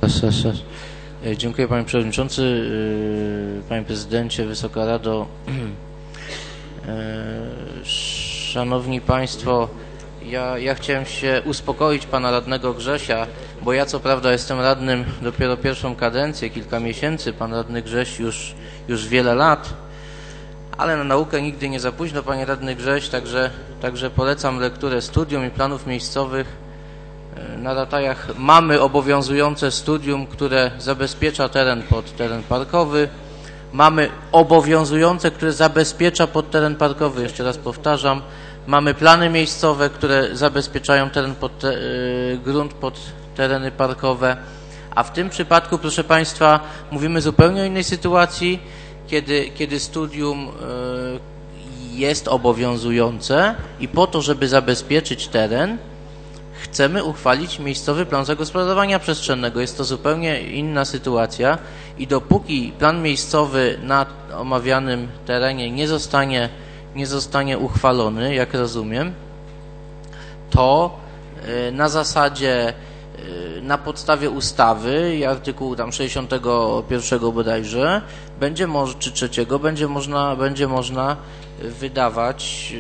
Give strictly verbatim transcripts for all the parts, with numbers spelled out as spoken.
Dziękuję Panie Przewodniczący, Panie Prezydencie, Wysoka Rado. Szanowni Państwo, ja, ja chciałem się uspokoić Pana Radnego Grzesia, bo ja co prawda jestem radnym dopiero pierwszą kadencję, kilka miesięcy, Pan Radny Grześ już, już wiele lat, ale na naukę nigdy nie za późno, Panie Radny Grześ, także, także polecam lekturę studium i planów miejscowych. Na Ratajach mamy obowiązujące studium, które zabezpiecza teren pod teren parkowy. Mamy obowiązujące, które zabezpiecza pod teren parkowy, jeszcze raz powtarzam. Mamy plany miejscowe, które zabezpieczają teren pod te, yy, grunt pod tereny parkowe. A w tym przypadku, proszę Państwa, mówimy zupełnie o innej sytuacji, kiedy, kiedy studium yy, jest obowiązujące i po to, żeby zabezpieczyć teren, chcemy uchwalić miejscowy plan zagospodarowania przestrzennego. Jest to zupełnie inna sytuacja i dopóki plan miejscowy na omawianym terenie nie zostanie, nie zostanie uchwalony, jak rozumiem, to na zasadzie, na podstawie ustawy i artykułu tam sześćdziesiątego pierwszego bodajże, będzie może, czy trzeciego, będzie można, będzie można wydawać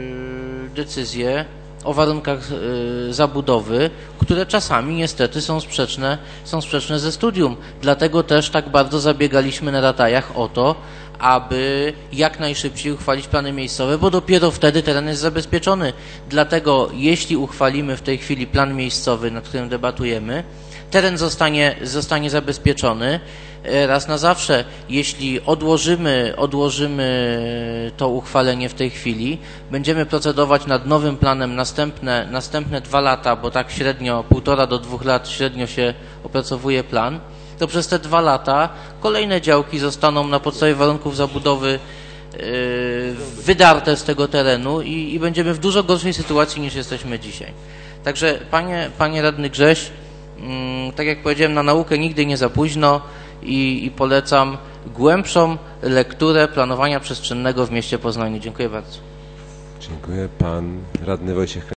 decyzje o warunkach y, zabudowy, które czasami niestety są sprzeczne, są sprzeczne ze studium. Dlatego też tak bardzo zabiegaliśmy na Ratajach o to, aby jak najszybciej uchwalić plany miejscowe, bo dopiero wtedy teren jest zabezpieczony. Dlatego jeśli uchwalimy w tej chwili plan miejscowy, nad którym debatujemy, teren zostanie, zostanie zabezpieczony raz na zawsze. Jeśli odłożymy, odłożymy to uchwalenie w tej chwili, będziemy procedować nad nowym planem następne, następne dwa lata, bo tak średnio, półtora do dwóch lat średnio się opracowuje plan, to przez te dwa lata kolejne działki zostaną na podstawie warunków zabudowy yy, wydarte z tego terenu i, i będziemy w dużo gorszej sytuacji niż jesteśmy dzisiaj. Także panie, panie radny Grześ, yy, tak jak powiedziałem, na naukę nigdy nie za późno i, i polecam głębszą lekturę planowania przestrzennego w mieście Poznaniu. Dziękuję bardzo. Dziękuję. Pan radny Wojciech